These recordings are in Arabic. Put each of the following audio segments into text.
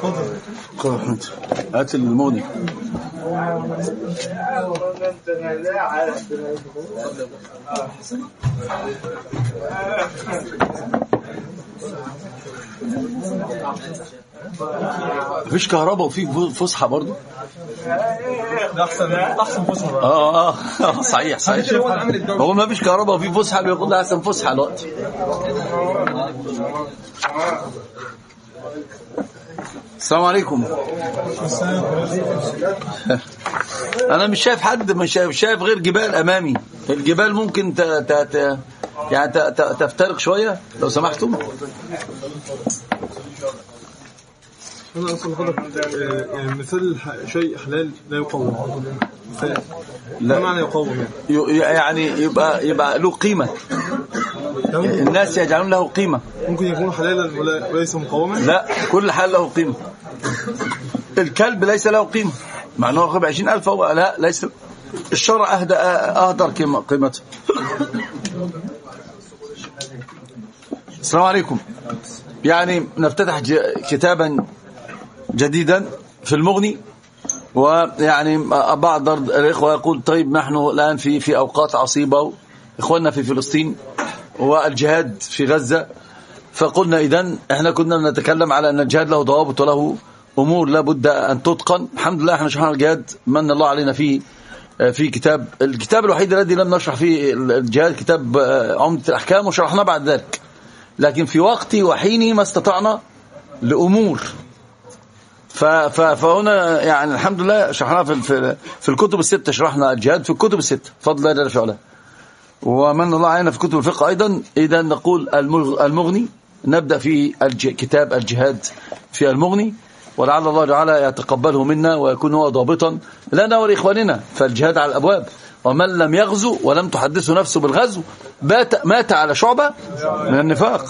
هات المغني. مفيش كهرباء وفي فسحه برضو. احسن فسحه. صحيح. هو ما فيش كهرباء وفي فسحه بياخد لها احسن فسحه الوقت. السلام عليكم. انا مش شايف حد، مش شايف غير جبال امامي. الجبال ممكن يعني تفترق شويه لو سمحتم. أنا أصلا حضرتك يعني مثال شيء حلال لا يقوم. لا معنى يقوم يعني يبقى له قيمة. الناس يجعلون له قيمة. ممكن يكون حلالا وليس مقوما. لا، كل حال له قيمة. الكلب ليس له قيمة مع أنه رقم 20,000. هو لا، ليس. الشرع أهدر قيمته. السلام عليكم. يعني نفتتح كتابا جديدا في المغني. ويعني بعض الإخوة يقول طيب نحن الآن في أوقات عصيبة، إخواننا في فلسطين والجهاد في غزة. فقلنا إذن احنا كنا نتكلم على أن الجهاد له ضوابط وله أمور لا بد أن تتقن. الحمد لله احنا شرحنا الجهاد، من الله علينا فيه في الكتاب الوحيد الذي لم نشرح فيه الجهاد كتاب عمدة الأحكام، وشرحناه بعد ذلك. لكن في وقتي وحيني ما استطعنا لأمور. فهنا يعني الحمد لله شرحنا في الكتب الستة. شرحنا الجهاد في الكتب الستة فضل الله جل في علاه، ومن الله علينا في كتب الفقه أيضا. إذا نقول المغني، نبدأ في كتاب الجهاد في المغني، ولعل الله تعالى يتقبله منا ويكون هو ضابطا لنا ولإخواننا. فالجهاد على الأبواب، ومن لم يغزو ولم تحدثه نفسه بالغزو مات على شعبة من النفاق.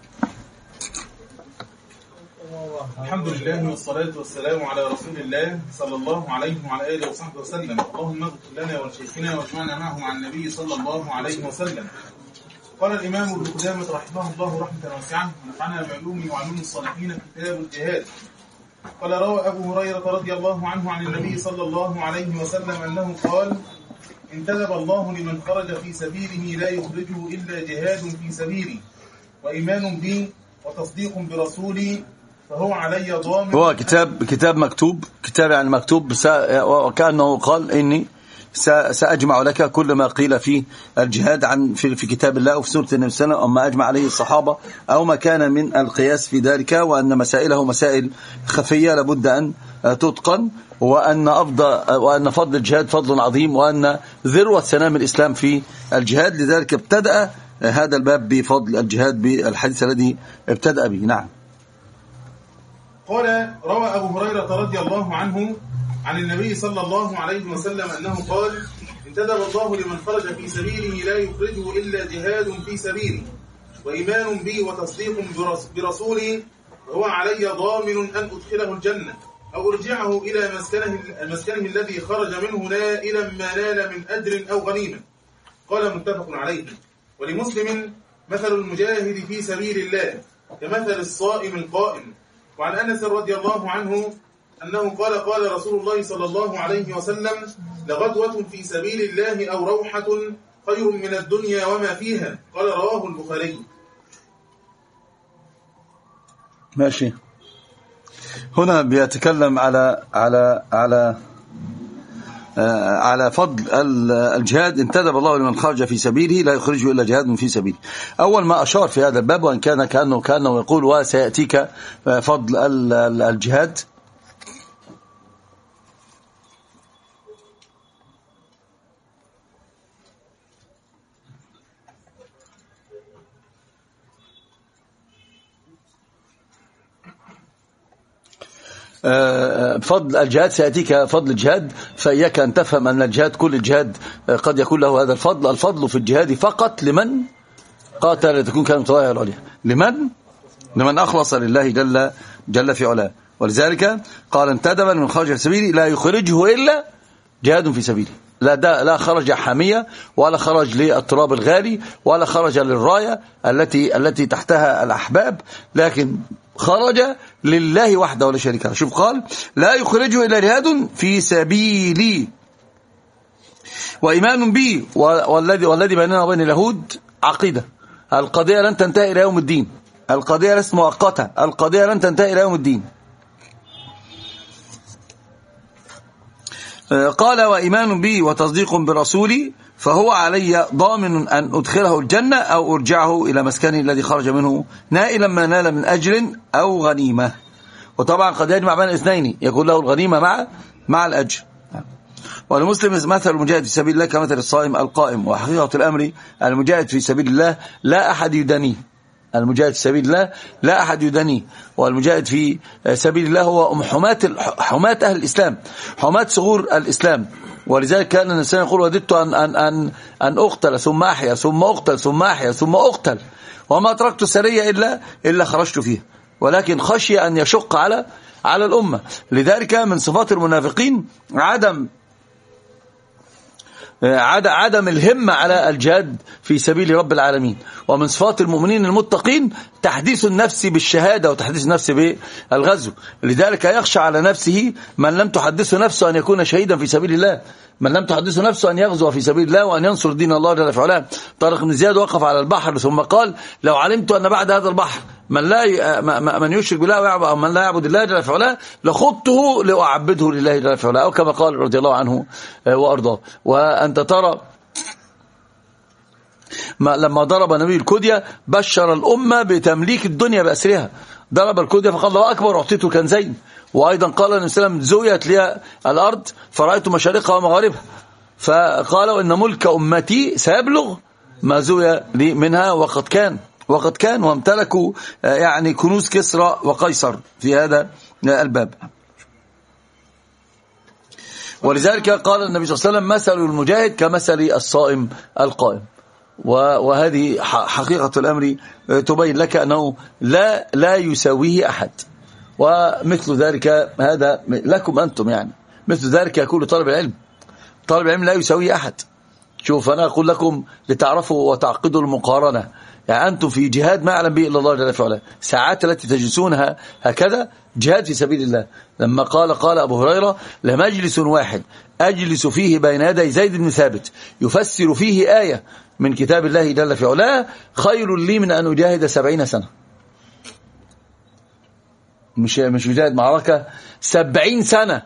الحمد لله والصلاة والسلام على رسول الله صلى الله عليه وعلى آله وصحبه وسلم. اللهم اغفر لنا ولشيخنا واجمعنا معه مع النبي صلى الله عليه وسلم. قال الإمام ابن قدامة رحمه الله رحمة واسعة، ونفعنا بعلومه وعلوم الصالحين كتاب الجهاد. قال روى أبو هريرة رضي الله عنه عن النبي صلى الله عليه وسلم أنه قال: انتدب الله لمن خرج في سبيله لا يخرجه إلا جهاد في سبيلي وإيمان بي وتصديق برسولي فهو علي ضامن. هو كتاب مكتوب، كتاب يعني مكتوب، وكأنه قال إني سأجمع لك كل ما قيل في الجهاد في كتاب الله وفي سورة النبي صلى الله عليه وسلم، أما أجمع عليه الصحابة أو ما كان من القياس في ذلك، وأن مسائله مسائل خفية لابد أن تتقن، وأن فضل الجهاد فضل عظيم، وأن ذروة سنام الإسلام في الجهاد. لذلك ابتدأ هذا الباب بفضل الجهاد بالحديث الذي ابتدأ به. نعم. قال روى أبو هريرة رضي الله عنه عن النبي صلى الله عليه وسلم أنه قال: انتدب الله لمن خرج في سبيله لا يخرجه إلا جهاد في سبيلي وإيمان بي وتصديق برسولي وهو علي ضامن أن أدخله الجنة أو أرجعه إلى مسكنه الذي خرج منه نائلا ما نال من أجر أو غنيمة. قال متفق عليه. ولمسلم: مثل المجاهد في سبيل الله كمثل الصائم القائم. وعن أنس رضي الله عنه أنه قال: قال رسول الله صلى الله عليه وسلم: لغدوة في سبيل الله أو روحة خير من الدنيا وما فيها. قال رواه البخاري. ماشي. هنا بيتكلم على فضل الجهاد. انتدب الله لمن خرج في سبيله لا يخرجه إلا جهاد في سبيله. أول ما أشار في هذا الباب، وأن كأنه يقول وسيأتيك فضل الجهاد، فضل الجهاد سيأتيك فضل الجهاد. فإياك أن تفهم أن الجهاد كل الجهاد قد يكون له هذا الفضل. الفضل في الجهاد فقط لمن قاتل لتكون كلمة الله العليا، لمن أخلص لله جل في علاه. ولذلك قال: انتدب من خرج في سبيله لا يخرجه إلا جهاد في سبيله. لا خرج حامية، ولا خرج للتراب الغالي، ولا خرج للراية التي تحتها الأحباب، لكن خرج لله وحده ولا شريك له. شوف قال لا يخرجه إلا جهاد في سبيلي وإيمان بي والذي بيننا وبين اليهود عقيدة. القضية لن تنتهي إلى يوم الدين، القضية ليست مؤقتة، القضية لن تنتهي إلى يوم الدين. قال وإيمان بي وتصديق برسولي فهو علي ضامن أن أدخله الجنة أو أرجعه إلى مسكنه الذي خرج منه نائلا ما نال من أجر أو غنيمة. وطبعا قد يجمع بين الاثنين، يكون له الغنيمة مع الأجر. ولمسلم مثل المجاهد في سبيل الله كمثل الصائم القائم. وحقيقة الأمر المجاهد في سبيل الله لا أحد يدنيه، المجاهد في سبيل الله لا أحد يدنيه. والمجاهد في سبيل الله هو حماة أهل الإسلام، حماة ثغور الإسلام. ولذلك كان الإنسان يقول وددت أن أقتل ثم أحيا ثم أقتل ثم أحيا ثم أقتل، وما تركت سرية إلا خرجت فيها، ولكن خشي أن يشق على الأمة. لذلك من صفات المنافقين عدم الهمة على الجهاد في سبيل رب العالمين. ومن صفات المؤمنين المتقين تحديث النفس بالشهادة وتحديث النفس بالغزو. لذلك يخشى على نفسه من لم تحدثه نفسه أن يكون شهيدا في سبيل الله، من لم تحدثه نفسه أن يغزو في سبيل الله وأن ينصر دين الله جل وعلا. طارق بن زياد وقف على البحر ثم قال لو علمت أن بعد هذا البحر من يشرك بالله أو من لا يعبد الله جل وعلا لخضته لأعبده لله جل وعلا، أو كما قال رضي الله عنه وأرضاه. وأنت ترى لما ضرب نبي الكدية بشر الأمة بتمليك الدنيا بأسرها، ضرب الكدية فقال الله أكبر أعطيته كنزين. وأيضا قال النبي صلى الله عليه وسلم زويت لي الأرض فرأيت مشارقها ومغاربها، فقالوا إن ملك أمتي سيبلغ ما زوي لي منها وقد كان وامتلكوا يعني كنوز كسرى وقيصر في هذا الباب. ولذلك قال النبي صلى الله عليه وسلم مثل المجاهد كمثل الصائم القائم. وهذه حقيقة الأمر تبين لك أنه لا يساويه أحد. ومثل ذلك هذا لكم أنتم، يعني مثل ذلك يقول طالب العلم، طالب العلم لا يساويه أحد. شوف أنا أقول لكم لتعرفوا وتعقدوا المقارنة، يعني أنتم في جهاد ما أعلم به إلا الله جل وعلا. ساعات التي تجلسونها هكذا جهاد في سبيل الله. لما قال أبو هريرة لمجلس واحد أجلس فيه بين يدي زيد بن ثابت يفسر فيه آية من كتاب الله جل وعلا خير لي من أن أجاهد 70 سنة. مش يجاهد معركة 70 سنة.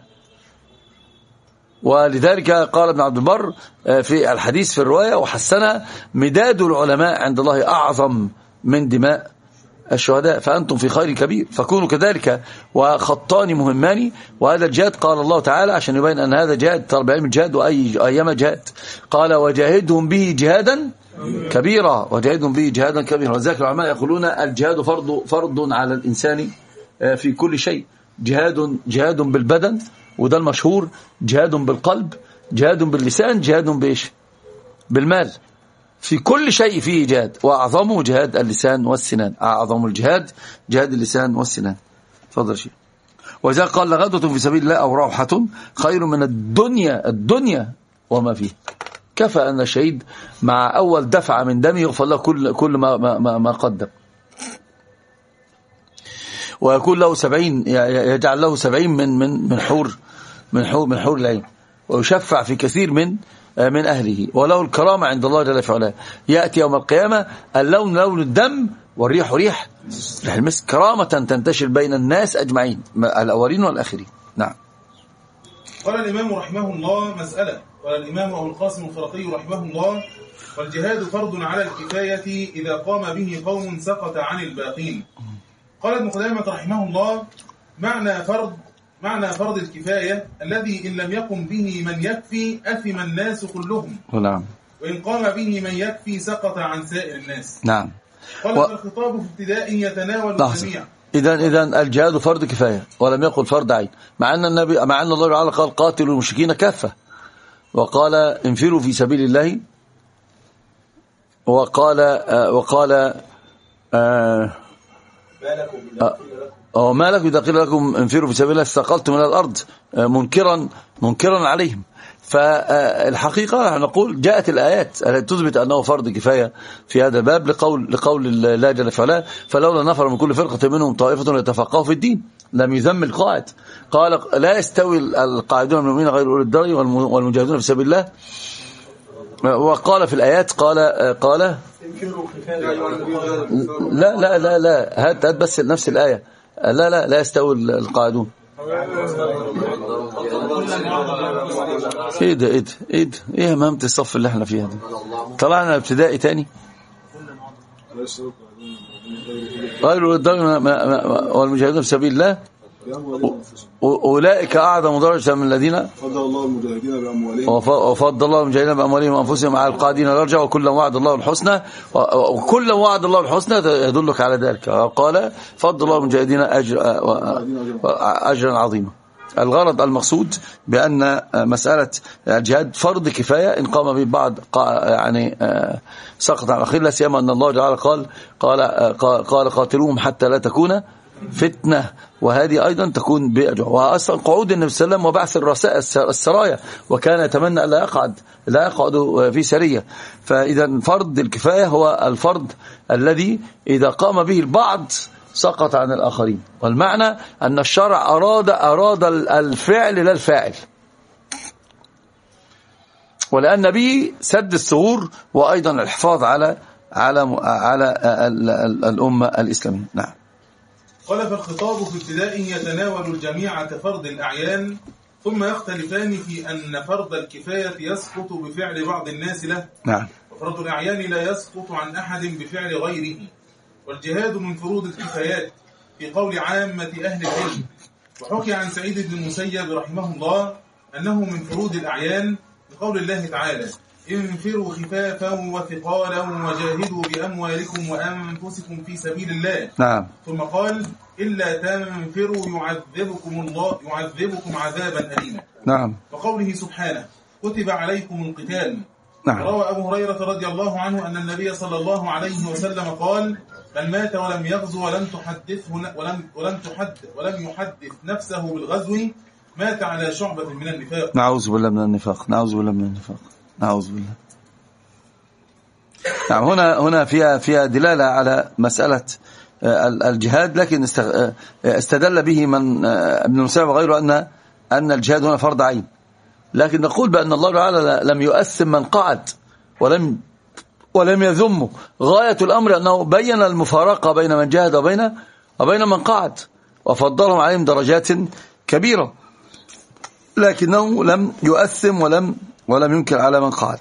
ولذلك قال ابن عبد البر في الحديث في الرواية وحسنها مداد العلماء عند الله أعظم من دماء الشهداء، فأنتم في خير كبير فكونوا كذلك. وخطان مهمان، وهذا الجهاد قال الله تعالى عشان يبين أن هذا جهاد، طلب علم الجهاد وأيما جهاد، قال وجاهدهم به جهادا كبيرا، وجاهدهم به جهادا كبيرا. وذلك العلماء يقولون الجهاد فرض على الإنسان في كل شيء. جهاد بالبدن وده المشهور، جهاد بالقلب، جهاد باللسان، جهاد بإيش؟ بالمال. في كل شيء فيه جهاد، وأعظمه جهاد اللسان والسنان، أعظم الجهاد جهاد اللسان والسنان. تفضل شيء. وإذا قال لغدوة في سبيل الله أو روحة خير من الدنيا وما فيه. كفى أن الشهيد مع أول دفعة من دمه يغفر له كل ما قدم. ويكون له 70، يجعل له 70 من حور العين، ويشفع في كثير من أهله، وله الكرامة عند الله جل وعلا. يأتي يوم القيامة اللون لون الدم والريح ريح المسك، كرامة تنتشر بين الناس أجمعين الأولين والآخرين. نعم. قال الإمام رحمه الله مسألة. قال الإمام أبو القاسم الخرقي رحمه الله والجهاد فرض على الكفاية إذا قام به قوم سقط عن الباقين. قال ابن قدامة رحمه الله معنى فرض الكفاية الذي إن لم يقم به من يكفي أثم الناس كلهم. نعم. وإن قام به من يكفي سقط عن سائر الناس. نعم. قال الخطاب في ابتداء يتناول الجميع. إذن الجهاد فرض كفاية ولم يقل فرض عين، مع أن الله تعالى قال قاتلوا المشركين كافة، وقال انفروا في سبيل الله، وقال ما لكم إذا قيل لكم انفروا في سبيل الله استثقلتم من الأرض منكرا عليهم. فالحقيقة نقول جاءت الآيات التي تثبت أنه فرض كفاية في هذا الباب لقول الله جل وعلا فلولا نفر من كل فرقة منهم طائفة ليتفقهوا في الدين. لم يذم القاعد، قال لا يستوي القاعدون من المؤمنين غير أولي الضرر والمجاهدون في سبيل الله. وقال في الآيات قال لا لا لا لا هات بس نفس الآية لا يستوي القاعدون. ايه ايه همامة الصف اللي احنا فيها دي؟ طلعنا ابتدائي تاني. غير الضرر والمجاهدون في سبيل الله أولئك أعظم درجة من الذين فضل الله المجاهدين بأموالهم وفضل الله المجاهدين بأموالهم وأنفسهم على القاعدين درجة وكلا وعد الله الحسنى وكلا وعد الله الحسنى يدلك على ذلك. قال فضل الله المجاهدين أجرا عظيما. الغرض المقصود بأن مسألة الجهاد فرض كفاية إن قام به بعض يعني سقط عن الأخير، لا سيما أن الله تعالى قال قاتلوهم حتى لا تكون فتنة، وهذه أيضا تكون بأجر. وأصلا قعود النبي صلى الله عليه وسلم وبعث السرايا وكان يتمنى أن لا يقعد في سرية. فإذا فرض الكفاية هو الفرض الذي إذا قام به البعض سقط عن الآخرين. والمعنى أن الشرع أراد الفعل لا الفاعل، ولأن به سد الثغور وأيضا الحفاظ على الأمة الإسلامية. نعم. قال فالخطاب في ابتدائه يتناول الجميع كفرض الأعيان، ثم يختلفان في أن فرض الكفاية يسقط بفعل بعض الناس له، نعم، وفرض الأعيان لا يسقط عن أحد بفعل غيره. والجهاد من فروض الكفايات في قول عامة أهل العلم. وحكي عن سعيد بن المسيب رحمه الله أنه من فروض الأعيان بقول الله تعالى انفروا خفافا وثقالا وجاهدوا بأموالكم وأنفسكم في سبيل الله. نعم. ثم قال إلا تنفروا يعذبكم عذابا أليما. نعم. وقوله سبحانه كتب عليكم القتال. نعم. روى أبو هريرة رضي الله عنه أن النبي صلى الله عليه وسلم قال من مات ولم يغزو ولم يحدث نفسه بالغزو مات على شعبة من النفاق. نعوذ بالله من النفاق، نعوذ بالله من النفاق، نعوذ بالله. نعم. هنا فيها دلالة على مسألة الجهاد، لكن استدل به من ابن المسيب وغيره أن الجهاد هنا فرض عين. لكن نقول بأن الله تعالى لم يؤثم من قعد ولم يذمه. غاية الأمر أنه بين المفارقة بين من جاهد وبين من قعد، وفضلهم عليهم درجات كبيرة، لكنه لم يؤثم ولم ينكر على من قعد.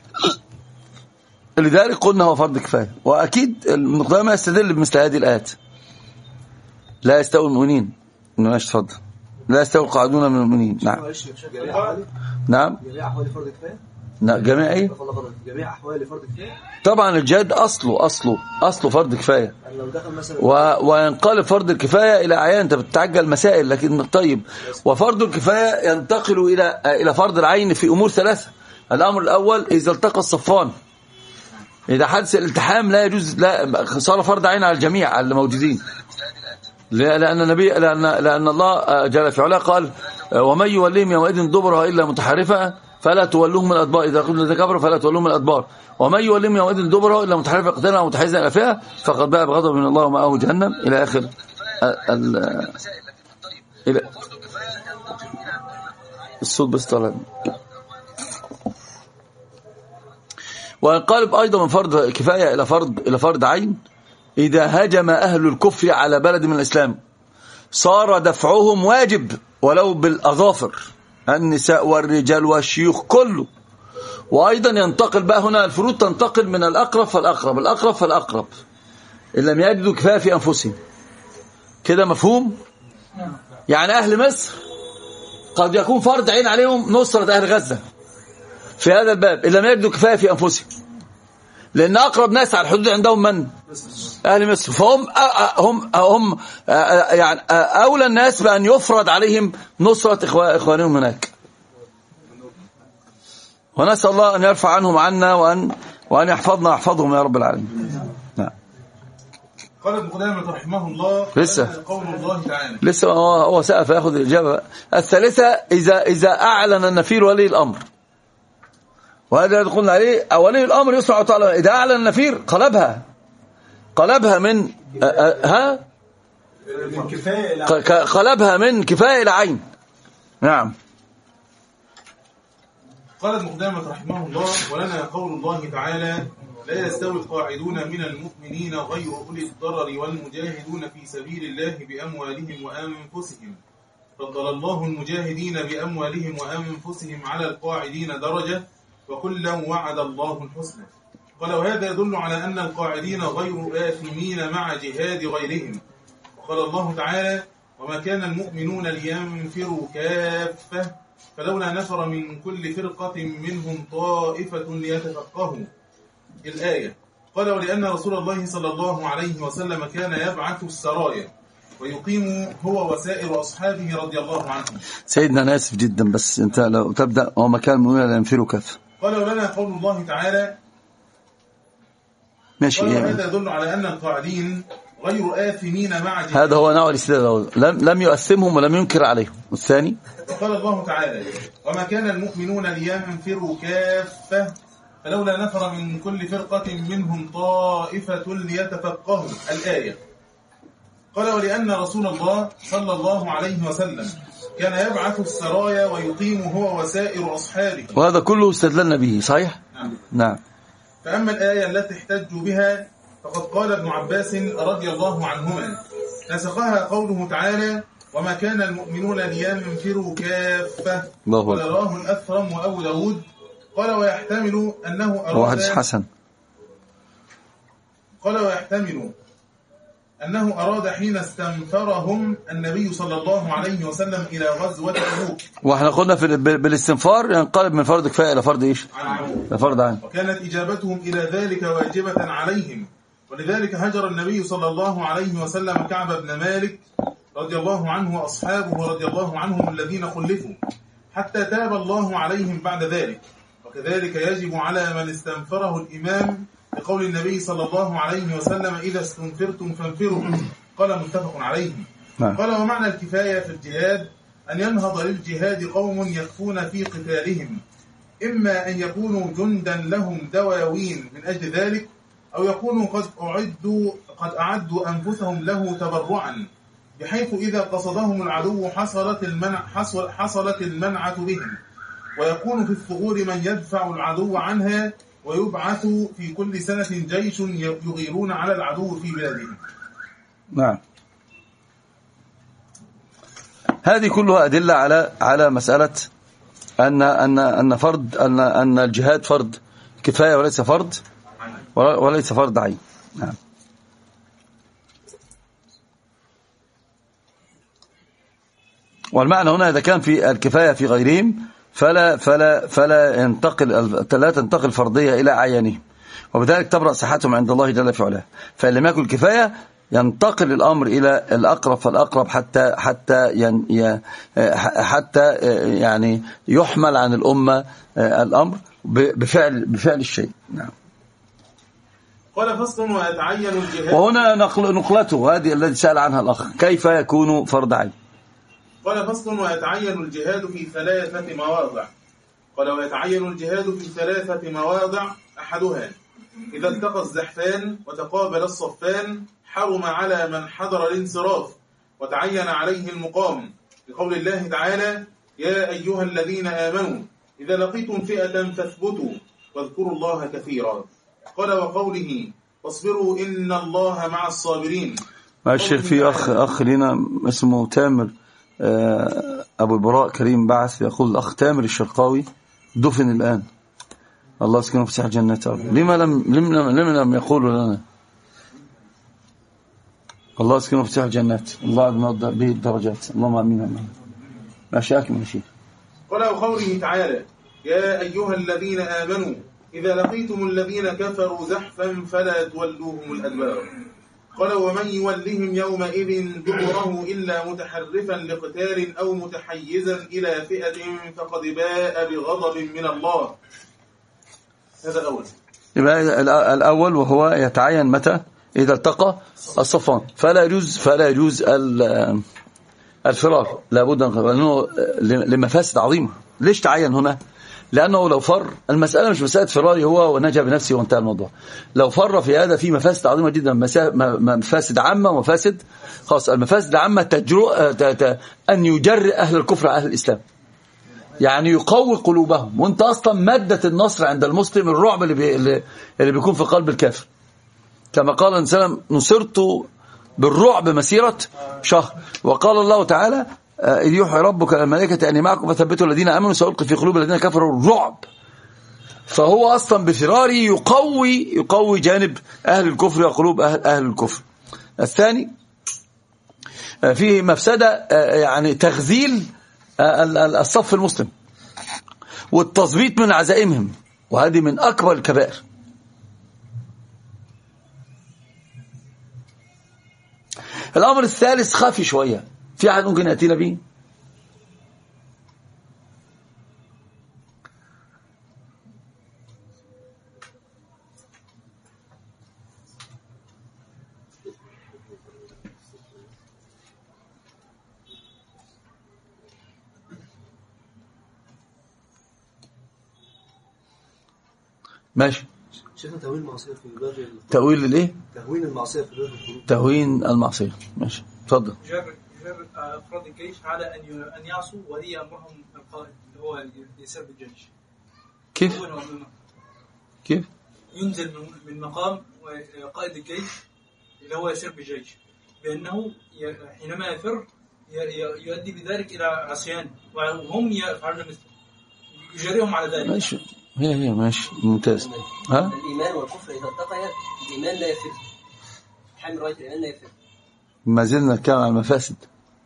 لذلك قلنا هو فرض كفاية. وأكيد المقدمة يستدل بمثل هذه الآيات. لا يستوي المؤمنين، تفضل، لا يستوي القاعدون من المؤمنين. نعم. نعم. جميع أحوال فرض كفاية. جميع ايه؟ جميع أحوال فرض كفاية. طبعا الجهاد أصله فرض كفاية، وينقلب فرض الكفاية إلى أعيان. أنت بتتعجل مسائل، لكن طيب. وفرض الكفاية ينتقل إلى فرض العين في أمور ثلاثة. الأمر الأول إذا التقى الصفان، إذا حدث الالتحام لا يجوز، لا صار فرض عين على الجميع على الموجودين، لأن الله جل في علاه قال ومن يوليهم يومئذ دبرها إلا متحرفا فلا تولوهم من الأدبار، إذا قلنا كفروا فلا تولوهم من الأدبار، ومن يوليهم يومئذ دبرها إلا متحرفا قتالا أو متحيزا إلى فئة فقد باء بغضب من الله ومأواه جهنم إلى آخر الصوت بس طلع. وينقلب أيضا من فرض كفاية إلى فرض عين إذا هجم أهل الكفر على بلد من الإسلام، صار دفعهم واجب ولو بالأظافر، النساء والرجال والشيوخ كله. وأيضا ينتقل بقى هنا الفروض تنتقل من الأقرب فالأقرب إن لم يجدوا كفاية في أنفسهم. كده مفهوم؟ يعني أهل مصر قد يكون فرض عين عليهم نصرة أهل غزة في هذا الباب إن لم يجدوا كفاية في أنفسهم، لأن أقرب ناس على الحدود عندهم من؟ أهل مصر. فهم هم يعني أولى الناس بأن يفرض عليهم نصرة إخوانهم هناك. ونسأل الله أن يرفع عنهم عنا وأن يحفظنا ويحفظهم يا رب العالمين. نعم. قال ابن قدامة رحمه الله لسه قول الله تعالى لسه هو سأل فيأخذ الإجابة. الثالثة إذا أعلن النفير ولي الأمر وهذا يدخل عليه ولي الأمر يسمع تعالى إذا أعلن النفير قلبها من قلبها من كفاية إلى عين. نعم. قال ابن قدامة رحمه الله: ولنا قول الله تعالى: لا يستوي القاعدون من المؤمنين غير أولي الضرر والمجاهدون في سبيل الله بأموالهم وأنفسهم، فضل الله المجاهدين بأموالهم وأنفسهم على القاعدين درجة، وكلا وعد الله الحسنى. قال: وهذا يدل على أن القاعدين غير آثمين مع جهاد غيرهم. وقال الله تعالى: وما كان المؤمنون لينفروا كافة فلولا نفر من كل فرقة منهم طائفة ليتفقهوا. الآية. قال: ولأن رسول الله صلى الله عليه وسلم كان يبعث السرايا ويقيم هو وسائر أصحابه رضي الله عنهم. سيدنا أنا آسف جدا بس أنت لو تبدأ وما كان المؤمنون لينفروا كافة. قال: ولنا قول الله تعالى ماشي. قال: هذا يدل على أن القاعدين غير آثمين مع جهاد. هذا هو نوع الاستدلال، لم يؤثمهم ولم ينكر عليهم. والثاني وقال الله تعالى: وما كان المؤمنون لينفروا كافة فلولا نفر من كل فرقة منهم طائفة ليتفقهوا. الآية. قال: ولأن رسول الله صلى الله عليه وسلم كان يبعث السرايا ويقيم هو وسائر أصحابه. وهذا كله استدللنا به صحيح؟ نعم. فأما الآية التي احتجوا بها فقد قال ابن عباس رضي الله عنهما: نسخها قوله تعالى: وما كان المؤمنون لينفروا كافة. ورواه الأثرم وأبو داود. قال: ويحتمل أنه أراد حسن. قال: ويحتمل أنه أراد حين استنفرهم النبي صلى الله عليه وسلم إلى غزوة تبوك. واحنا قلنا بالاستنفار ينقلب من فرض كفاية إلى فرض إيش؟ لفرض عين. وكانت إجابتهم إلى ذلك واجبة عليهم، ولذلك هجر النبي صلى الله عليه وسلم كعب بن مالك رضي الله عنه وأصحابه رضي الله عنهم الذين خلفوا حتى تاب الله عليهم بعد ذلك. وكذلك يجب على من استنفره الإمام لقول النبي صلى الله عليه وسلم: إذا استنفرتم فانفروا. قال: متفق عليه. قال: ومعنى الكفاية في الجهاد أن ينهض للجهاد قوم يكفون في قتالهم، إما أن يكونوا جندا لهم دواوين من أجل ذلك، أو يكونوا قد أعدوا أنفسهم له تبرعا، بحيث إذا قصدهم العدو حصلت المنعة بهم، ويكون في الثغور من يدفع العدو عنها، ويبعث في كل سنة جيش يغيرون على العدو في بلادهم. نعم. هذه كلها أدلة على مسألة أن فرض أن الجهاد فرض كفاية وليس فرض عين. نعم. والمعنى هنا إذا كان في الكفاية في غيرهم لا تنتقل فرضية إلى أعيانهم، وبذلك تبرأ صحتهم عند الله جل في علاه. فإن لم يكن كفاية ينتقل الأمر إلى الأقرب فالأقرب حتى يعني يحمل عن الأمة الأمر بفعل الشيء. نعم. قال: فصل: ويتعين الجهاد. وهنا نقلته هذه التي سأل عنها الأخ: كيف يكون فرض عين؟ قال: فصل: ويتعين الجهاد في 3 مواضع. قال: ويتعين الجهاد في 3 مواضع، أحدها إذا التقى الزحفان وتقابل الصفان حرم على من حضر الانصراف وتعين عليه المقام، لقول الله تعالى: يا أيها الذين آمنوا إذا لقيتم فئة فاثبتوا واذكروا الله كثيرا. قال: وقوله: واصبروا إن الله مع الصابرين. الشيخ في أخ لنا اسمه تامر أبو البراء كريم بعث يقول: الأخ تامر الشرقاوي دفن الآن، الله يسكنه في ساحة جنته. لما لم يقولوا لنا؟ الله يسكنه في ساحة جنات، الله يعظم به الدرجات، اللهم آمين. ماشي أكمل شيء. قال: وقوله تعالى: يا أيها الذين آمنوا إذا لقيتم الذين كفروا زحفا فلا تولوهم الأدبار. قال: ومن يولهم يومئذ دبره إلا متحرفا لقتال أو متحيزا إلى فئة فقد باء بغضب من الله. هذا الأول. يبقى الأول وهو يتعين متى؟ إذا التقى الصفان، فلا يجوز الفرار، لابد لأنه لمفاسد عظيمة. ليش تعين هنا؟ لأنه لو فر، المسألة مش مسألة فراري هو ونجا بنفسه وانتهى الموضوع. لو فر في هذا في مفاسد عظيمة جدا، مفاسد عامة ومفاسد خاصة. المفاسد العامة أن يجرئ أهل الكفر على أهل الإسلام، يعني يقوي قلوبهم. وانت أصلا مادة النصر عند المسلم الرعب اللي بيكون في قلب الكافر، كما قال النبي صلى الله عليه وسلم: نصرت بالرعب مسيرة شهر. وقال الله تعالى: إذ يوحي ربك الملائكة أني معكم فثبتوا الذين آمنوا سألقي في قلوب الذين كفروا الرعب. فهو أصلا بفراره يقوي جانب أهل الكفر وقلوب أهل الكفر. الثاني فيه مفسدة، يعني تغذيل الصف المسلم والتثبيت من عزائمهم، وهذه من أكبر الكبائر. الأمر الثالث خافي شوية، في أحد ممكن يأتينا به؟ ماشي. شيخنا تهوين المعصية في باب تأويل الايه؟ تهوين المعصية في باب الخروج. تهوين المعصية. ماشي، اتفضل. جر افراد الجيش على ان يعصوا ولي امرهم القائد اللي هو يسير بالجيش. كيف ينزل من مقام قائد الجيش اللي هو يسير بالجيش، بانه حينما يفر يؤدي بذلك الى عصيان، وهم يفعلون مثله، يجريهم على ذلك. ماشي، هي ماشي، ممتاز. ها؟ الإيمان والكفر إذا التقيا الإيمان لا يفر، حامل راية الإيمان لا يفر. ما زلنا نتكلم عن المفاسد.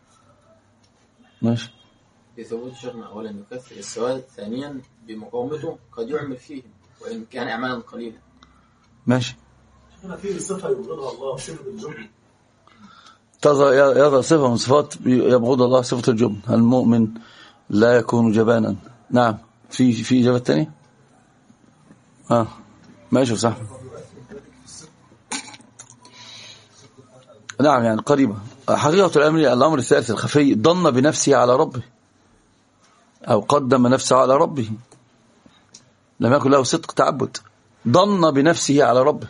ماشي. في ثبوت شرنا أولا يكثر السواد، ثانيا بمقاومته قد يعمل فيه وإن كان أعمالا قليلا. ماشي. هنا في صفة يبغضها الله، صفة الجبن. يظهر صفة من صفات يبغض الله، صفة الجبن. المؤمن لا يكون جبانا. نعم. في إجابة تانية؟ ماشي صح. نعم، يعني قريبة. حقيقة الأمر الثالث الخفي، ضن بنفسه على ربه أو قدم نفسه على ربه، لم يكن له صدق تعبد، ضن بنفسه على ربه.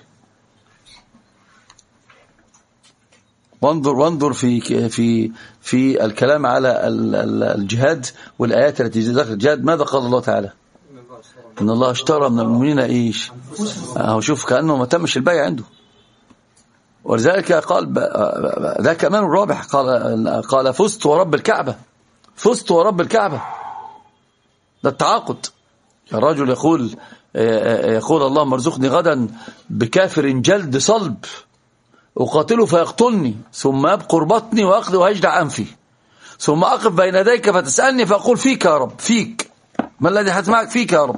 وانظر في الكلام على الجهاد والآيات التي ذكرت الجهاد. ماذا قال الله تعالى؟ إن الله اشترى من المؤمنين إيش؟ شوف كأنه ما تمش البيع عنده. ولذلك قال ذا كمان الرابح، قال فزت ورب الكعبة، فزت ورب الكعبة. ده التعاقد. الرجل يقول اللهم ارزقني غدا بكافر جلد صلب أقاتله فيقتلني، ثم يبقر بطني وأخذ ويجدع أنفي، ثم أقف بين يديك فتسألني فأقول فيك يا رب، فيك، ما الذي حدث معك؟ فيك يا رب.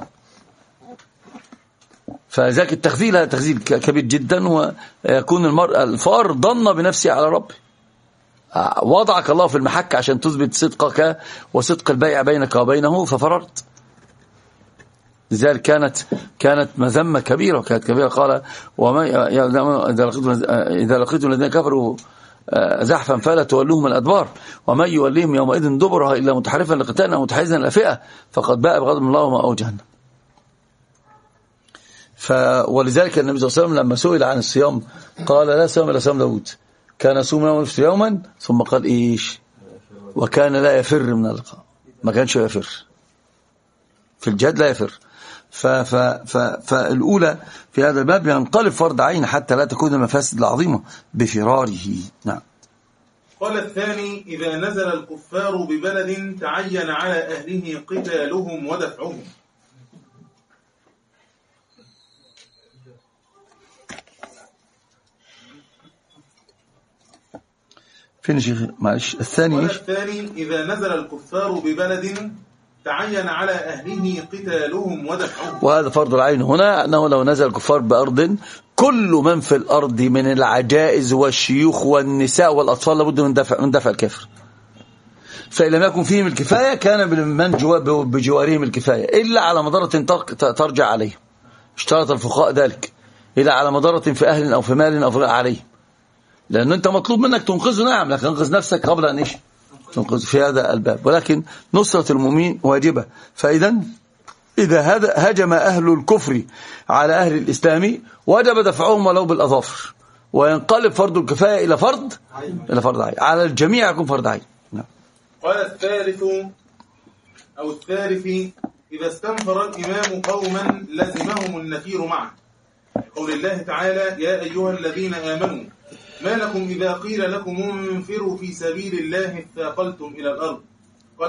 فذاك التخذيل هذا تخذيل كبير جدا، ويكون الفار ضن بنفسه على ربه. وضعك الله في المحك عشان تثبت صدقك وصدق البيع بينك وبينه ففررت. لذلك كانت مذمة كبيرة، كانت كبيرة. قال إذا لقيتم الذين كفروا زحفا فلا تولوهم الأدبار ومن يوليهم يومئذ دبرها إلا متحرفا لقتال أو متحيزا إلى فئة فقد باء بغضب الله ومأواه جهنم. ولذلك النبي صلى الله عليه وسلم لما سئل عن الصيام قال لا صيام إلا صيام داود، كان يصوم يوما ويفطر يوما، ثم قال إيش؟ وكان لا يفر من اللقاء، ما كانش يفر في الجهاد، لا يفر. فالأولى في هذا الباب ينقلب فرض عين حتى لا تكون المفاسد العظيمة بفراره. نعم. قال الثاني إذا نزل الكفار ببلد تعين على أهله قتالهم ودفعهم. فين شيخ؟ معلش الثاني قال الثاني إذا نزل الكفار ببلد تعين على أهله قتالهم ودفعهم. وهذا فرض العين هنا، أنه لو نزل الكفار بأرض كل من في الأرض من العجائز والشيوخ والنساء والأطفال لابد من دفع الكافر. فإن لم يكن فيهم الكفاية كان بجوارهم الكفاية إلا على مضرة ترجع عليه. اشترط الفقهاء ذلك، إلا على مضرة في أهل أو في مال أو عليه، لأن أنت مطلوب منك تنقذه. نعم، لكن انقذ نفسك قبل أن تنقذ في هذا الباب. ولكن نصرة المؤمن واجبة. فإذا إذا هجم أهل الكفر على أهل الإسلام وجب دفعهم ولو بالأظافر، وينقلب فرض الكفاية إلى فرض عين، على الجميع يكون فرض عين. نعم. قال الثالث أو الثالث إذا استنفر الإمام قوما لزمهم النفير معه، قول الله تعالى يا أيها الذين آمنوا ما لكم إذا قيل لكم انفروا في سبيل الله اثاقلتم إلى الأرض، قال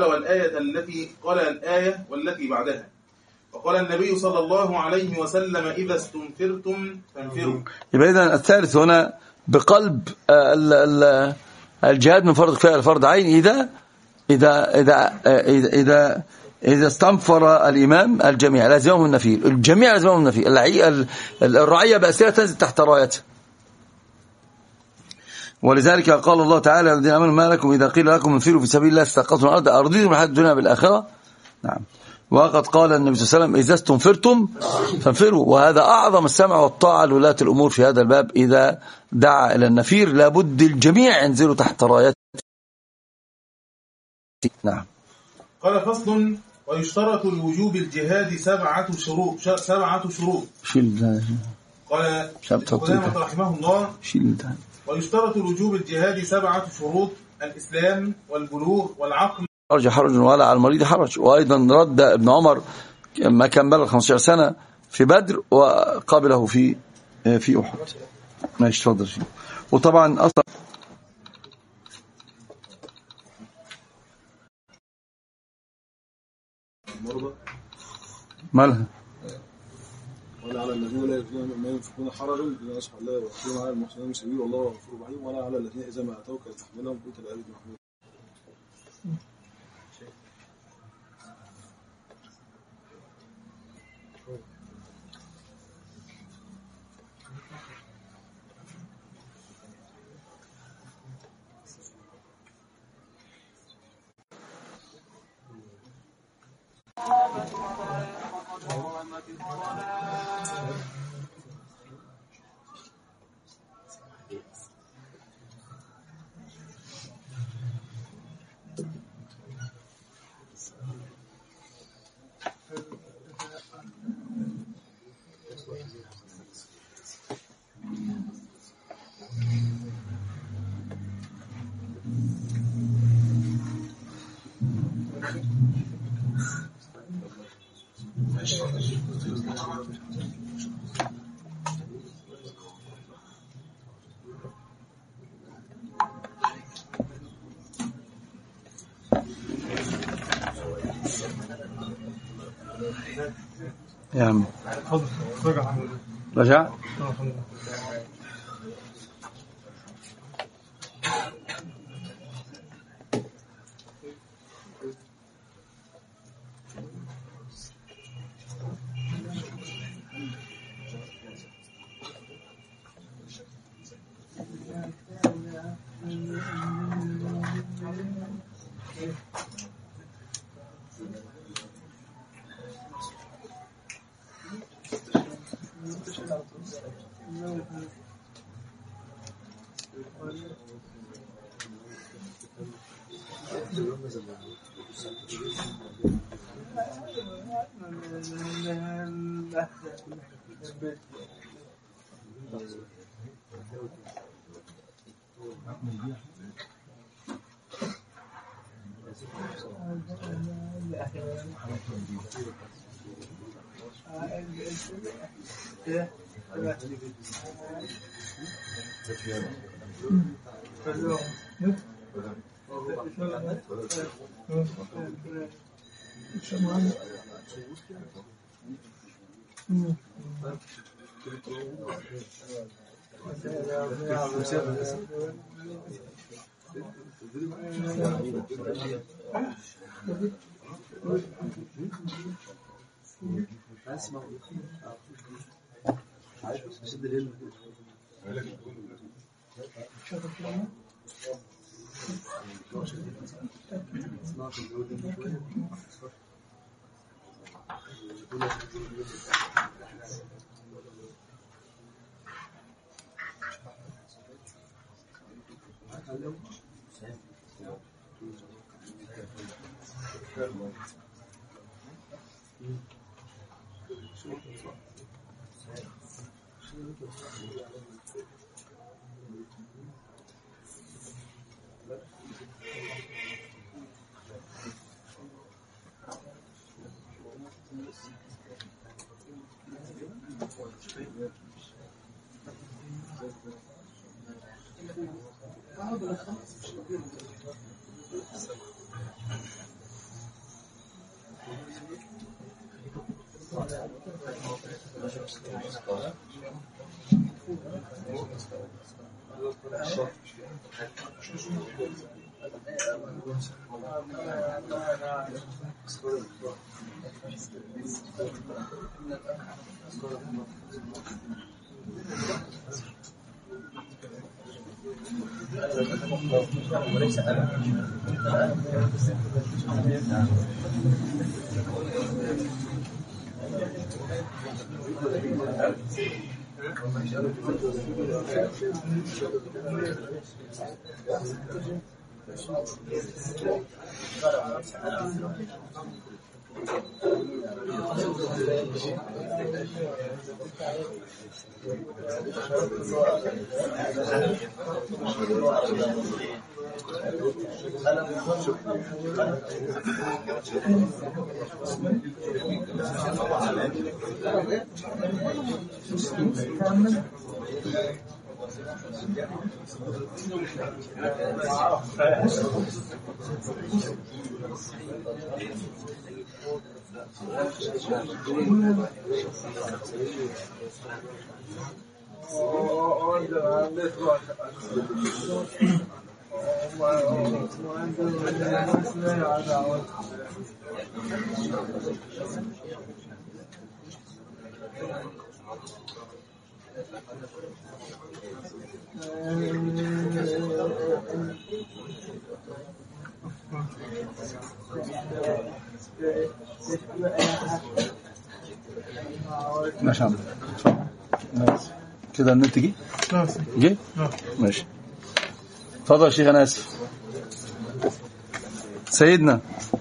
الآية والتي بعدها، وقال النبي صلى الله عليه وسلم إذا استنفرتم فانفروا. يبقى إذن الثالث هنا بقلب الجهاد من فرض كفاية لفرض عين إذا استنفر الإمام الجميع لازمهم النفير، الجميع لازمهم النفير، الرعية بأسرها تنزل تحت رايته. ولذلك قال الله تعالى الذين آمنوا ما لكم إذا قيل لكم انفروا في سبيل الله استثقلتم الأرض أرضيتم الحياة الدنيا بالآخرة. نعم. وقد قال النبي صلى الله عليه وسلم إذا استنفرتم فانفروا، وهذا أعظم السمع والطاعة لولاة الأمور في هذا الباب. إذا دعا إلى النفير لابد الجميع ينزلوا تحت رايته. نعم. قال فصل ويشترط الوجوب الجهاد سبعة شروط. قال قدامة رحمه الله ويشترط الوجوب الجهاد 7 شروط: الإسلام والبلوغ والعقل. حرج ولا على المريض حرج. وأيضا رد ابن عمر ما كان بلغ 15 سنة في بدر وقابله في أحد. ماشي تفضل فيه. وطبعا أصلا مالها ولا على الذين لا يجدون ما ينفقون حرج إذا أصبح الله ويقولون على المحسنين سبيل والله غفور رحيم، ولا على الذين إذا ما أتوك يستحملهم قلت الآية محمود. يا عم رجع ما شاء الله. كده النت جه ماشي. اتفضل يا شيخ. انا اسف سيدنا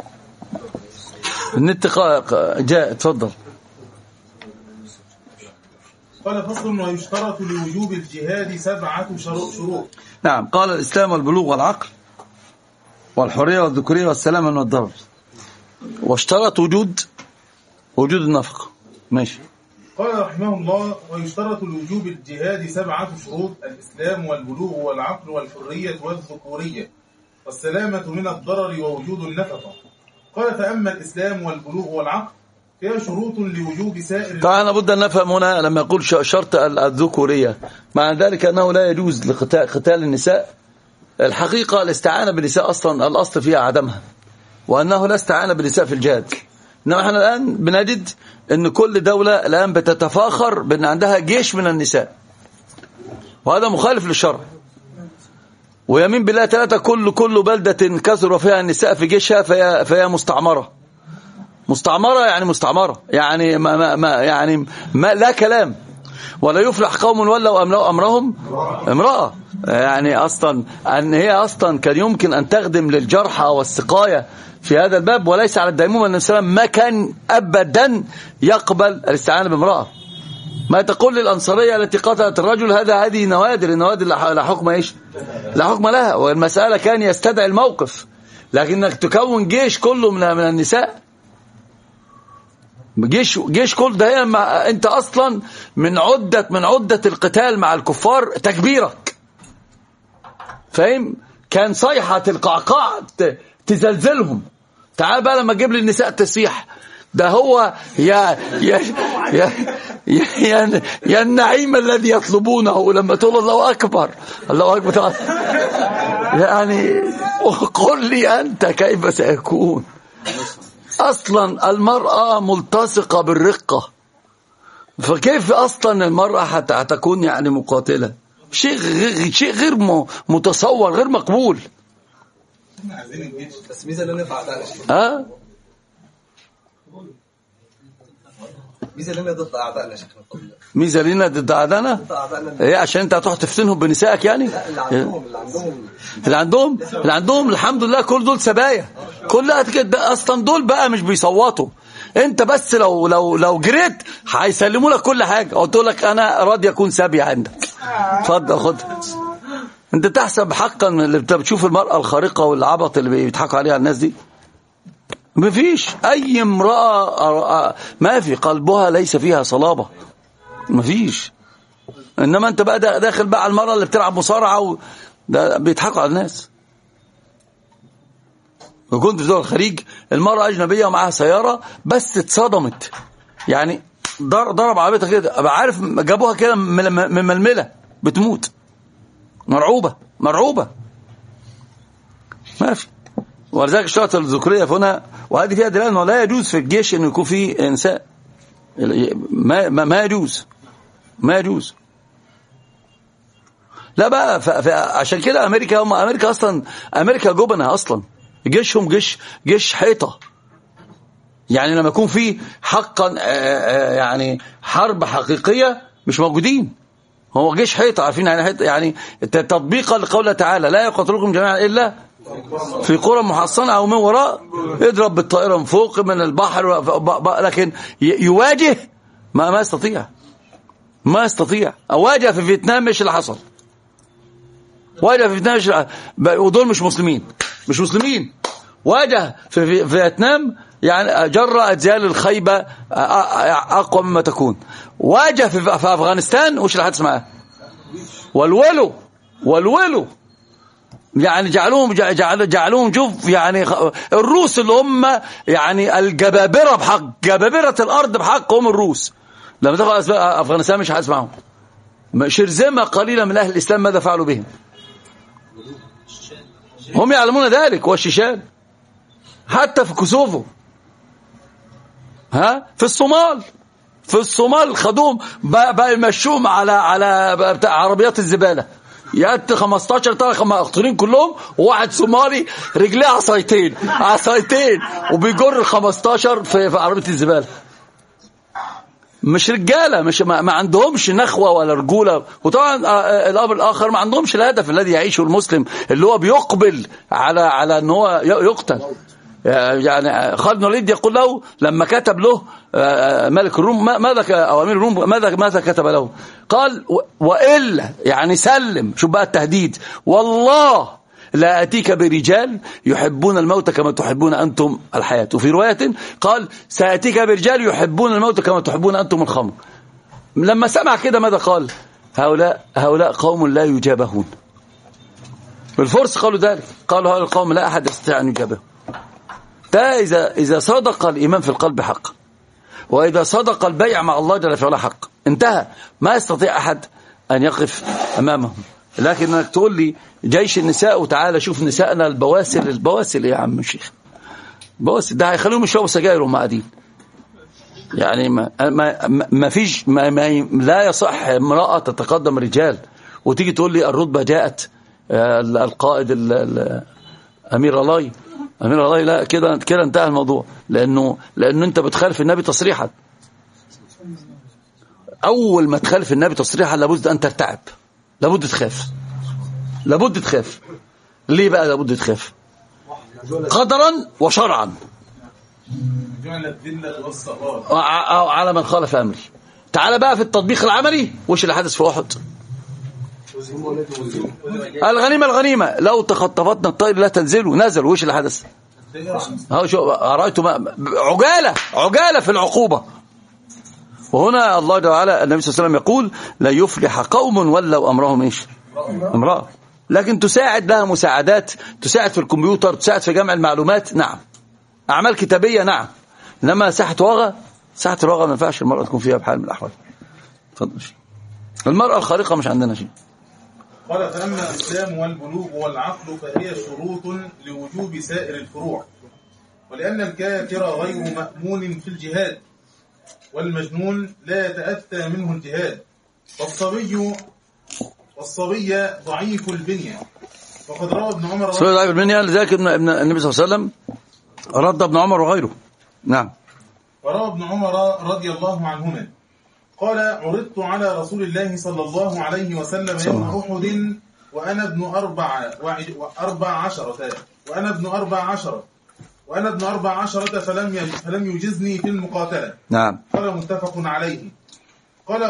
النت جاء. اتفضل. قال فصل ويشترط لوجوب الجهاد 7 شروط. نعم. قال الإسلام والبلوغ والعقل والحرية والذكورية والسلامة من الضرر، واشترط وجود النفقة. ماشي. قال رحمه الله ويشترط لوجوب الجهاد 7 شروط: الإسلام والبلوغ والعقل والحرية والذكورية والسلامة من الضرر ووجود النفقة. قال فأما الإسلام والبلوغ والعقل فيها شروط لوجوب سائر. طبعا لابد أن نفهم هنا لما يقول شرط الذكورية مع ذلك أنه لا يجوز قتال النساء. الحقيقة الاستعانة بالنساء أصلا الأصل فيها عدمها، وأنه لا استعانة بالنساء في الجهاد. إنما احنا الآن بنجد أن كل دولة الآن بتتفاخر بأن عندها جيش من النساء، وهذا مخالف للشرع. ويمين بالله 3 كل بلدة كثر فيها النساء في جيشها فهي مستعمرة يعني ما لا كلام. ولا يفلح قوم ولوا أمرهم امرأة. يعني أصلا أن هي أصلا كان يمكن أن تخدم للجرحى والسقاية في هذا الباب، وليس على الديمومة. النبي صلى الله عليه وسلم ما كان أبدا يقبل الاستعانة بامرأة. ما تقول للأنصارية التي قتلت الرجل هذه نوادر لا حكم لا حكم لها، والمسألة كان يستدعي الموقف. لكنك تكون جيش كله من النساء، جيش كل ده انت اصلا من عدة القتال مع الكفار تكبيرك، فاهم؟ كان صيحة القعقاع تزلزلهم. تعال بقى لما تجيب لي النساء التسبيح ده هو يا النعيم الذي يطلبونه لما تقول الله أكبر يعني قل لي أنت كيف سيكون. أصلا المرأة ملتصقة بالرقة، فكيف أصلا المرأة هتكون يعني مقاتلة؟ شيء غير متصور، غير مقبول. بس ميزة اللي نفع ده ميزة لنا ضد أعدائنا شكرا. ميزة لنا ضد أعدائنا إيه؟ عشان أنت هتروح تفتنهم بنسائك يعني؟ اللي عندهم الحمد لله كل دول سبايا كلها كده. أصلا دول بقى مش بيصوتوا، انت بس لو جريت هيسلموا لك كل حاجه، قلت لك انا راضي اكون سابي عندك، اتفضل خدها. انت تحسب حقا اللي بتشوف المرأة الخارقة والعبط اللي بيضحكوا عليها الناس دي؟ مفيش اي امرأة ما في قلبها ليس فيها صلابة، مفيش. انما انت بقى داخل بقى على المرأة اللي بتلعب مصارعة ده بيضحكوا على الناس. وكنت في دول الخليج المرأة أجنبية ومعها سيارة بس اتصدمت، يعني ضرب عربيتها كده، عارف جابوها كده من ململة بتموت، مرعوبة ما في. ولذلك الشرطة الذكورية هنا، وهذه فيها دلالة أنه لا يجوز في الجيش أنه يكون فيه نساء، ما يجوز. لا بقى عشان كده أمريكا أصلا أمريكا جبنة أصلا، جيشهم جيش حيطة. يعني لما يكون فيه حقا يعني حرب حقيقية مش موجودين، هو جيش حيطة. عارفين يعني حيطة؟ يعني تطبيقا لقوله تعالى لا يقتلوكم جميعا إلا في قرى محصنة أو من وراء، يضرب بالطائرة من فوق من البحر، لكن يواجه ما يستطيع. واجه في فيتنام مش اللي حصل، واجه في فيتنام ودول مش مسلمين. واجه في فيتنام يعني جرى أجيال الخيبة أقوى مما تكون. واجه في أفغانستان وش اللي حدث معاه؟ والولو يعني جعلوهم شوف يعني الروس اللي هم يعني الجبابرة بحق، جبابرة الأرض بحق هم الروس. لما دخل أفغانستان مش حدث معهم شرذمة قليلة من أهل الإسلام ماذا فعلوا بهم؟ هم يعلمون ذلك. والشيشان حتى في كوسوفو، في الصومال خدوهم بقى يمشوهم على بتاع عربيات الزبالة، يأتي 15 مقتولين كلهم، وواحد صومالي رجليه عصايتين وبيجر 15 في عربية الزبالة. مش رجالة، مش ما عندهمش نخوة ولا رجولة. وطبعا الأمر الآخر ما عندهمش الهدف الذي يعيشه المسلم اللي هو بيقبل على أن هو يقتل. يعني خالد بن الوليد يقول له لما كتب له ملك الروم أو أمير الروم ماذا كتب له؟ قال وإلا يعني سلم. شوف بقى التهديد، والله لا أتيك برجال يحبون الموت كما تحبون أنتم الحياة. وفي رواية قال سأتيك برجال يحبون الموت كما تحبون أنتم الخمر. لما سمع كده ماذا قال؟ هؤلاء قوم لا يجابهون. بالفرس قالوا ذلك، قالوا هؤلاء القوم لا أحد يستطيع أن يجابهم. ده إذا صدق الإيمان في القلب حق، وإذا صدق البيع مع الله جل في علاه حق، انتهى. ما يستطيع أحد أن يقف أمامهم. لكن انك تقول لي جيش النساء وتعالى شوف نسائنا البواسل يا عم الشيخ، بواسل ده هيخليهم يشربوا سجاير وهم قاعدين. يعني ما فيش لا يصح امرأة تتقدم رجال وتيجي تقول لي الرتبة جاءت القائد أمير الله لا، كده انتهى الموضوع. لأنه أنت بتخالف النبي تصريحا. أول ما تخالف النبي تصريحا لابد أن ترتعب، لابد تخاف. ليه بقى لابد تخاف؟ قدرا وشرعا على من خالف أمري. تعال بقى في التطبيق العملي، وش اللي حدث في أحد؟ الغنيمة لو تخطفتنا الطير لا نزل. وش اللي حدث؟ رأيتم عجالة في العقوبة. وهنا الله تعالى النبي صلى الله عليه وسلم يقول لا يفلح قوم ولوا أمرهم إيش؟ امرأة. لكن تساعد لها مساعدات، تساعد في الكمبيوتر، تساعد في جمع المعلومات، نعم. أعمال كتابية، نعم. إنما ساحة الوغى ما ينفعش المرأة تكون فيها بحال من الأحوال. تفضل. المرأة الخارقة مش عندنا شيء. قال فأما الإسلام والبلوغ والعقل فهي شروط لوجوب سائر الفروع. ولأن الكافر غير مأمون في الجهاد، والمجنون لا يتأتى منه الجهاد، والصبي ضعيف البنية. وقد روى ابن عمر ضعيف البنية، لذلك النبي صلى الله عليه وسلم رد ابن عمر وغيره. نعم. وروى ابن عمر رضي الله عنهما قال عرضت على رسول الله صلى الله عليه وسلم يوم أحد وأنا ابن 14، وأنا ابن 14 فلم يجزني في المقاتلة. نعم. قال متفق عليه. قال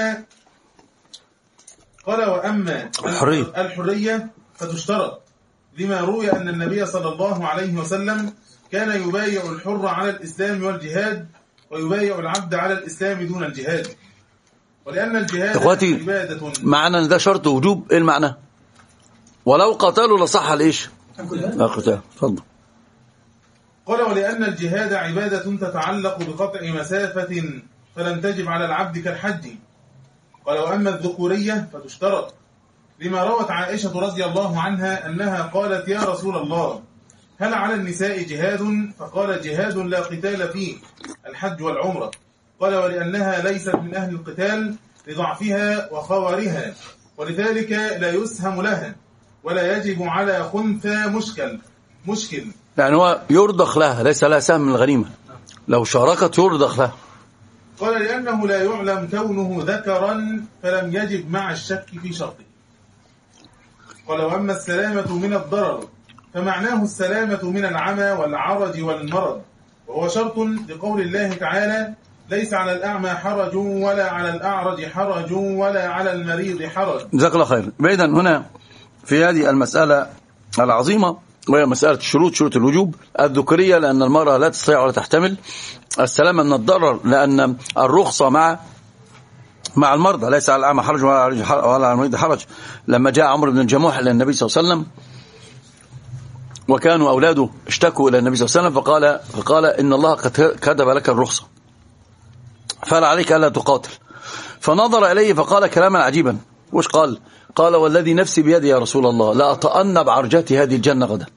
وأما الحرية فتشترط، لما روي أن النبي صلى الله عليه وسلم كان يبايع الحر على الإسلام والجهاد، ويبايع العبد على الإسلام دون الجهاد، ولأن الجهاد عبادة. معنى أن ده شرط وجوب، إيه المعنى؟ ولو قتلوا لصح الإيش؟ القتال. تفضل. قال ولأن الجهاد عبادة تتعلق بقطع مسافة فلم تجب على العبد كالحج. قال وأما الذكورية فتشترط، لما روت عائشة رضي الله عنها أنها قالت يا رسول الله هل على النساء جهاد؟ فقال جهاد لا قتال فيه، الحج والعمرة. قال ولأنها ليست من أهل القتال لضعفها وخورها، ولذلك لا يسهم لها ولا يجب على خنثى مشكل. يعني هو يرضخ لها، ليس لها سهم من الغنيمة، لو شاركت يرضخ لها. قال لأنه لا يعلم كونه ذكرا فلم يجب مع الشك في شرطه. قال وأما السلامة من الضرر فمعناه السلامة من العمى والعرج والمرض، وهو شرط لقول الله تعالى ليس على الأعمى حرج ولا على الأعرج حرج ولا على المريض حرج. جزاك الله خير. إذن هنا في هذه المسألة العظيمة وهي مسألة شروط الوجوب: الذكرية لأن المرأة لا تستطيع ولا تحتمل، السلامة من الضرر لأن الرخصة مع المرضى، ليس على الأعمى حرج ولا على المريض حرج. لما جاء عمرو بن الجموح إلى النبي صلى الله عليه وسلم وكانوا أولاده اشتكوا إلى النبي صلى الله عليه وسلم فقال إن الله قد كتب لك الرخصة فلا عليك ألا تقاتل. فنظر إليه فقال كلاما عجيبا. وش قال؟ قال والذي نفسي بيدي يا رسول الله لا أطأن بعرجات هذه الجنة غدا.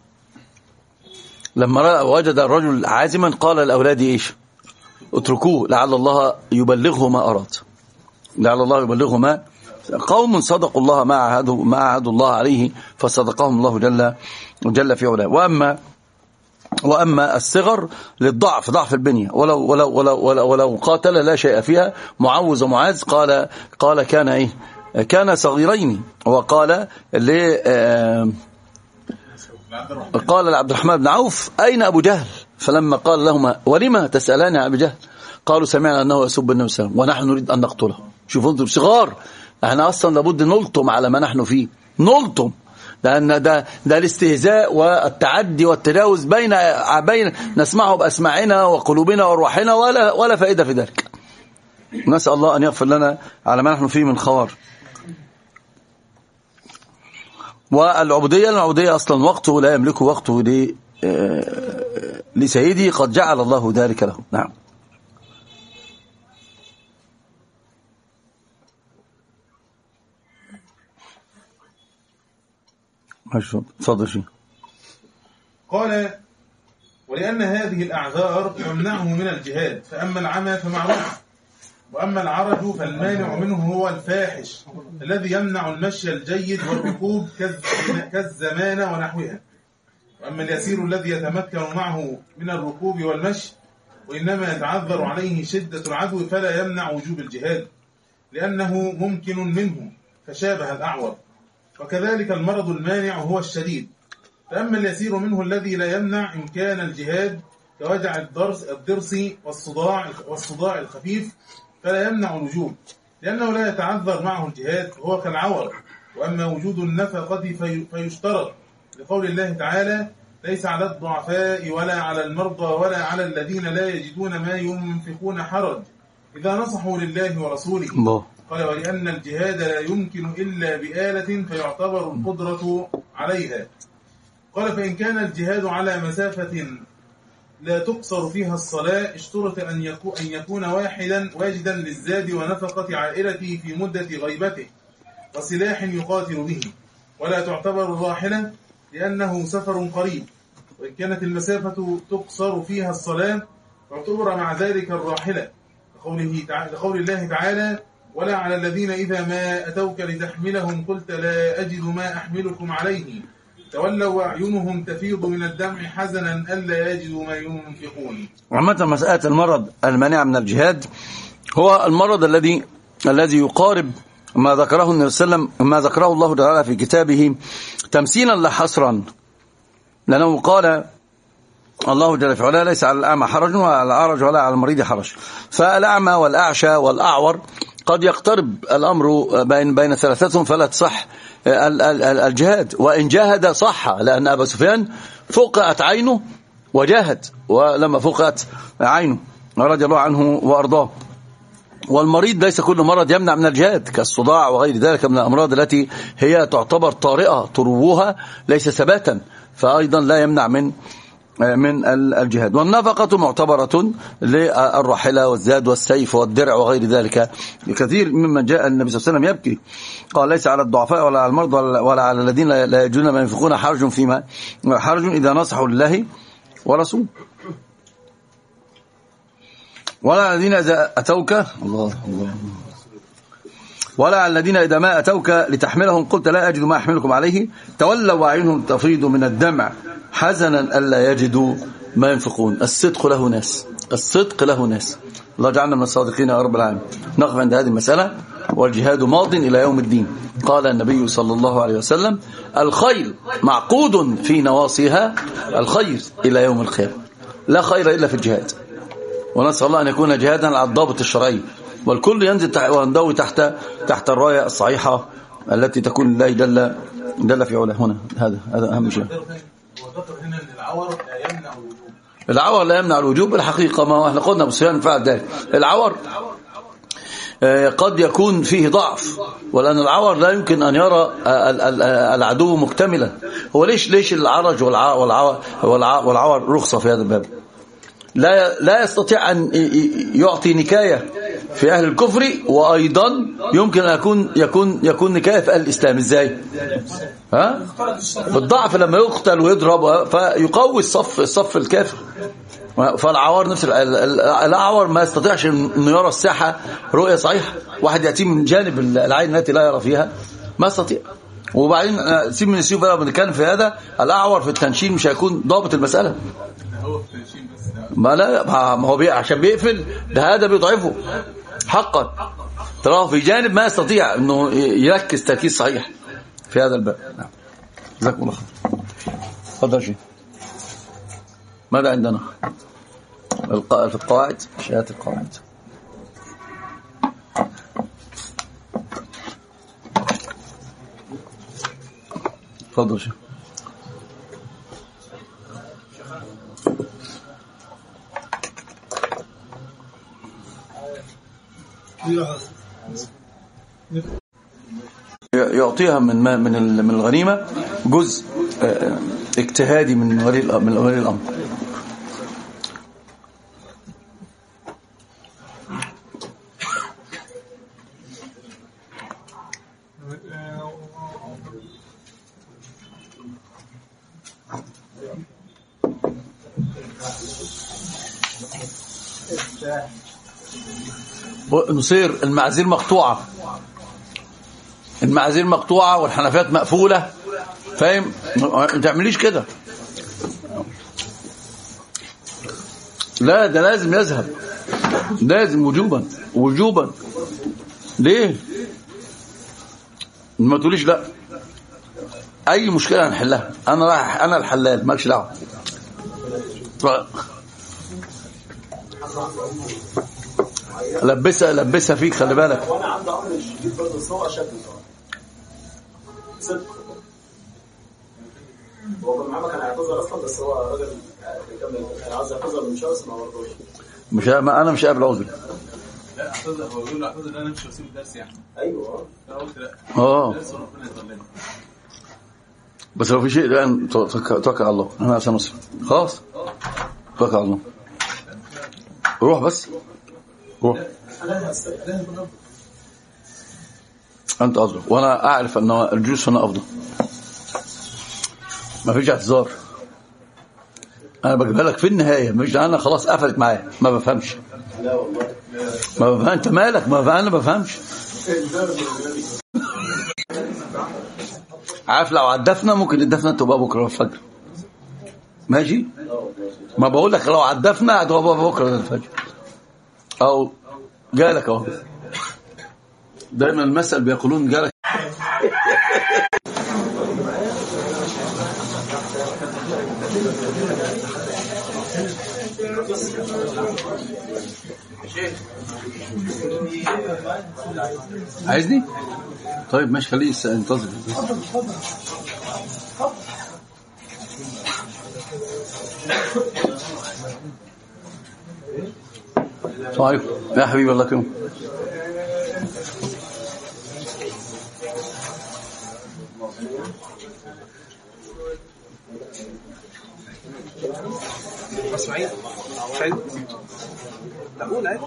لما وجد الرجل عازما قال لأولاده إيش؟ اتركوه لعل الله يبلغه ما أراد، لعل الله يبلغه ما. قوم صدقوا الله ما عهدوا الله عليه فصدقهم الله جل في علاه. وأما الصغر للضعف، ضعف البنية، ولو قاتل لا شيء فيها. معوذ ومعاذ قال كان إيه؟ كان صغيرين. وقال قال لعبد الرحمن بن عوف أين أبو جهل؟ فلما قال لهما ولما تسألان عن أبي جهل؟ قالوا سمعنا أنه يسب النبي صلى الله عليه وسلم ونحن نريد أن نقتله. شوفوا انتم صغار، احنا أصلا لابد نلطم على ما نحن فيه، نلطم، لأن ده الاستهزاء والتعدي والتجاوز بين نسمعه بأسماعنا وقلوبنا وروحنا ولا فائدة في ذلك. نسأل الله أن يغفر لنا على ما نحن فيه من خوار. والعبودية أصلا وقته لا يملكه، وقته لسيدي قد جعل الله ذلك له. نعم. تفضل شيء. قال ولأن هذه الأعذار تمنعه من الجهاد، فأما العمى فمعروف، وأما العرج فالمانع منه هو الفاحش الذي يمنع المشي الجيد والركوب كالزمان ونحوها. وأما اليسير الذي يتمكن معه من الركوب والمشي وإنما يتعذر عليه شدة العدو فلا يمنع وجوب الجهاد لأنه ممكن منه فشابه الأعور. وكذلك المرض المانع هو الشديد. فأما اليسير منه الذي لا يمنع إمكان الجهاد كوجع الضرس والصداع الخفيف فلا يمنع الوجوب لأنه لا يتعذر معه الجهاد هو كالعور. وأما وجود النفقة فيشترط لقول الله تعالى ليس على الضعفاء ولا على المرضى ولا على الذين لا يجدون ما ينفقون حرج إذا نصحوا لله ورسوله. قال ولأن الجهاد لا يمكن إلا بآلة فيعتبر القدرة عليها. قال فإن كان الجهاد على مسافة لا تقصر فيها الصلاة اشترط أن يكون واجدا للزاد ونفقة عائلته في مدة غيبته وسلاح يقاتل به، ولا تعتبر الراحلة لأنه سفر قريب. وإن كانت المسافة تقصر فيها الصلاة تعتبر مع ذلك الراحلة لقول الله تعالى ولا على الذين إذا ما أتوك لتحملهم قلت لا أجد ما أحملكم عليه تولوا وأعينهم تفيض من الدمع حزنا ألا يجدوا ما ينفقون. عامة مسألة المرض المانع من الجهاد هو المرض الذي يقارب ما ذكره النبي صلى الله عليه وسلم، ما ذكره الله تعالى في كتابه تمثيلا لا حصرا، لأنه قال الله جل في علاه ليس على الأعمى حرج ولا على الأعرج ولا على المريض حرج. فالأعمى والأعشى والأعور قد يقترب الأمر بين ثلاثتهم فلا تصح الجهاد، وإن جاهد صح، لأن أبا سفيان فقأت عينه وجاهد، ولما فقأت عينه رضي الله عنه وأرضاه. والمريض ليس كل مرض يمنع من الجهاد، كالصداع وغير ذلك من الأمراض التي هي تعتبر طارئة تروها ليس ثباتا، فأيضا لا يمنع من الجهاد. والنفقة معتبرة للراحلة والزاد والسيف والدرع وغير ذلك. كثير ممن جاء النبي صلى الله عليه وسلم يبكي، قال ليس على الضعفاء ولا على المرضى ولا على الذين لا يجدون ما ينفقون حرج إذا نصحوا لله ورسوله، ولا على الذين إذا أتوك ولا على الذين إذا ما أتوك لتحملهم قلت لا أجد ما أحملكم عليه تولوا وأعينهم تفيض من الدمع حزنا ألا يجدوا ما ينفقون. الصدق له ناس، الصدق له ناس. الله جعلنا من الصادقين يا رب العالمين. نقف عند هذه المسألة. والجهاد ماض إلى يوم الدين. قال النبي صلى الله عليه وسلم الخيل معقود في نواصيها الخير إلى يوم القيامة، لا خير إلا في الجهاد. ونسأل الله أن يكون جهادا على الضابط الشرعي، والكل ينزل وينضوي تحت الراية الصحيحة التي تكون لله جل في علاه. هنا هذا أهم شيء. هنا العور لا يمنع الوجوب. العور لا يمنع الوجوب الحقيقة، ما احنا قلنا بصيان فعل ذلك. العور قد يكون فيه ضعف، ولأن العور لا يمكن أن يرى العدو مكتملا. هو ليش العرج والعور رخصة في هذا الباب؟ لا يستطيع أن يعطي نكاية في أهل الكفر، وأيضا يمكن أن يكون نكاية في أهل الإسلام. إزاي؟ بالضعف لما يقتل ويضرب فيقوي الصف الكافر. فالعوار نفس الأعور ما يستطيعش أنه يرى الساحة رؤية صحيحة. واحد يأتي من جانب العين التي لا يرى فيها ما يستطيع. وبعدين سيب من السيوف بقى بنتكلم في هذا. الأعور في التنشين مش هيكون ضابط المسألة. ما هو عشان بيقفل ده، هذا بيضعفه حقا. تراه في جانب ما يستطيع انه يركز تركيز صحيح في هذا الباب. نعم. جزاكم الله خير. تفضل شيء. ماذا عندنا في القواعد؟ شهادة القواعد. تفضل شيء. يعطيها من الغنيمة جزء اجتهادي من ولي الأمر. نصير المعازير مقطوعة والحنفيات مقفولة، فاهم؟ ما تعمليش كده. لا، ده لازم يذهب، لازم وجوبا. ليه؟ ما تقوليش لا، اي مشكلة هنحلها. انا الحلال، مالكش دعوة. لبسها فيك، خلي بالك. وانا عندي امر شديد برضه، بس هو اشد صدق. هو محمد كان هيعتذر اصلا، بس هو راجل كان عايز يعتذر من شخص ما برضوش. انا مش قابل عذر. لا اعتذر، هو بيقول اعتذر انا مش هسيب الدرس يعني. ايوه انا قلت لا. الدرس ربنا يطلعني. بس لو في شيء الان توكل على الله. انا عشان اصل خلاص، توكل على الله. روح بس، روح. أنت أفضل، وأنا أعرف أن الجلوس هنا أفضل. ما فيش اعتذار. أنا بجيبها لك في النهاية، مش أنا خلاص قفلت معايا ما بفهمش. لا والله ما بفهم. أنت مالك؟ ما أنا بفهمش. عارف لو عدفنا ممكن الدفنة تبقى بكرة الفجر. ماشي؟ ما بقول لك لو عدفنا هتبقى بكرة الفجر. أو جالك أهو. دايما المثل بيقولون جالك. عايزني؟ طيب ماشي خليه ينتظر. طيب يا حبيبي الله يكرمك. اسماعيل شايف تقول عادي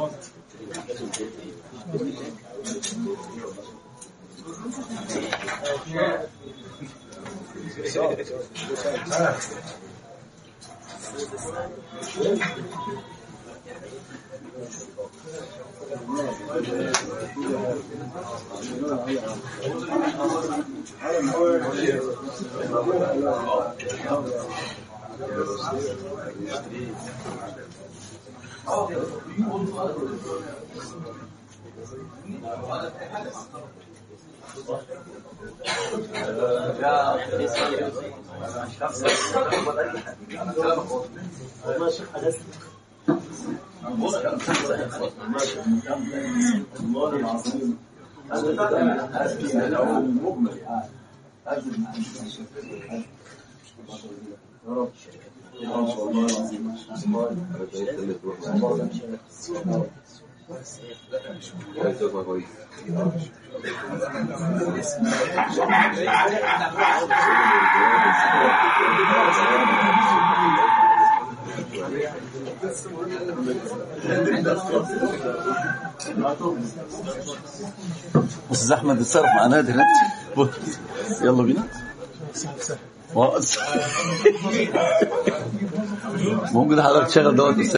أستاذ أحمد اتصرف مع نادر أنت. يلا بينا. ممكن حضرتك تشغل دوت